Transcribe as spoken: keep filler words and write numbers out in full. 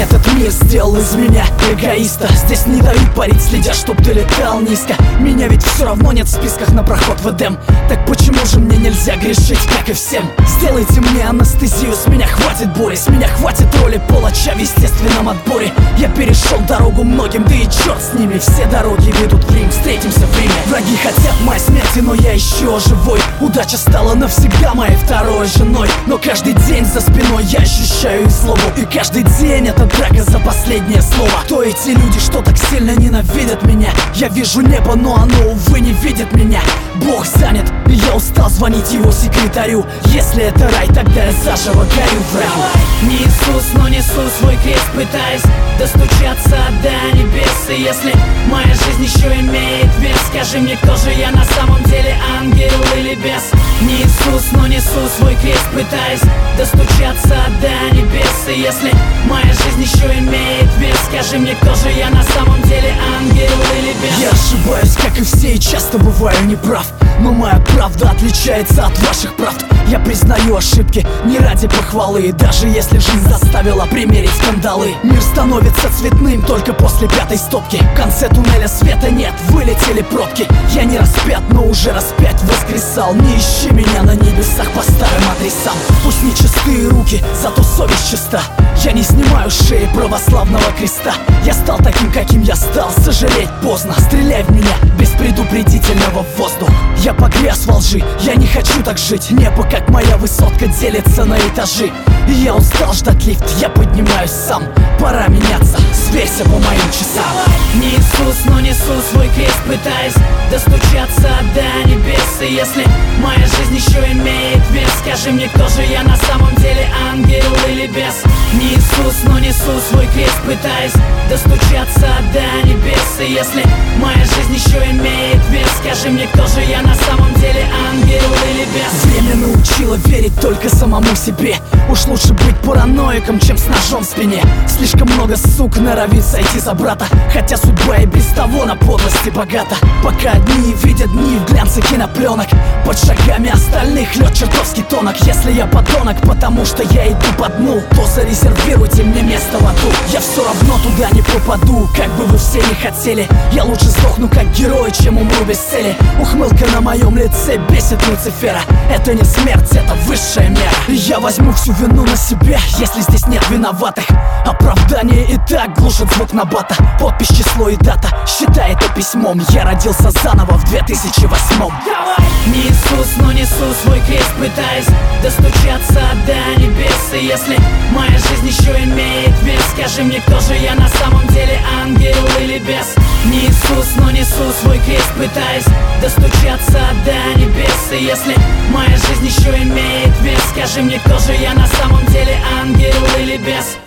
Этот мир сделал из меня эгоиста. Здесь не дают парить, следя, чтоб ты летал низко. Меня ведь все равно нет в списках на проход в Эдем. Так почему же мне нельзя грешить, как и всем? Сделайте мне анестезию, с меня хватит боли. С меня хватит роли палача в естественном отборе. Я перешел дорогу многим, да и черт с ними. Все дороги ведут в Рим, встретимся в Риме. Враги хотят моей смерти, но я еще живой. Удача стала навсегда моей второй женой. Но каждый день за спиной я ощущаю их злобу. И каждый день это драка за последнее слово. Кто эти люди, что так сильно ненавидят меня? Я вижу небо, но оно, увы, не видит меня. Бог занят, и я устал звонить его секретарю. Если это рай, тогда я заживо горю в раю. Не Иисус, но несу свой крест, пытаясь достучаться до небес. И если моя жизнь еще имеет вес, скажи мне, кто же я на самом деле, ангел или бес? Не Иисус, но несу свой крест, пытаясь достучаться до небес. И если моя жизнь еще имеет вес, скажи мне, кто же я на самом деле, ангел или бес? Я ошибаюсь, как и все, и часто бываю неправ. Но моя правда отличается от ваших правд. Я признаю ошибки не ради похвалы. И даже если жизнь заставила примерить скандалы, мир становится цветным только после пятой стопки. В конце туннеля света нет, вылетели пробки. Я не распят, но уже распять воскресал. Не ищи меня на небесах по старым адресам. Пусть не чистые руки, зато совесть чиста. Я не снимаю с шеи православного креста. Я стал таким, каким я стал, сожалеть поздно. Стреляй в меня без предупредительного в воздух. Я погряз во лжи, я не хочу так жить. Небо, как моя высотка, делится на этажи. И я устал ждать лифт, я поднимаюсь сам. Пора меняться, сверься по моим часам. Не Иисус, но несу свой крест, пытаясь достучаться до небес. И если моя жизнь еще имеет вес, скажи мне, кто же я на самом деле, ангел или бес? Не Иисус, но несу свой крест, пытаясь достучаться до небес. И если моя жизнь еще имеет вес, скажи мне, кто же я на самом деле, ангел или бес? Время научило верить только самому себе. Уж лучше быть параноиком, чем с ножом в спине. Слишком много сук норовит сойти за брата, хотя судьба и без того на подлости богата. Пока одни видят дни в глянце кинопленок, под шагами остальных лед чертовски тонок. Если я подонок, потому что я иду по дну, то зарезервируйте мне место в аду. Я все равно туда не попаду, как бы вы все не хотели. Я лучше сдохну как герой, чем умру без цели. Ухмылка на моем лице бесит Люцифера. Это не смерть, это высшая мера. И я возьму всю вину на себя, если здесь нет виноватых. Оправдание и так глушит звук набата. Подпись, число и дата, считай это письмом. Я родился заново в две тысячи восьмом. Не Иисус, но несу свой крест, пытаясь достучаться до небес. И если моя жизнь еще имеет вес, скажи мне, кто же я на самом деле, ангел или бес? Не Иисус, но несу свой крест, пытаясь достучаться до небес. И если моя жизнь еще имеет вес, скажи мне, кто же я на самом деле, ангел или бес?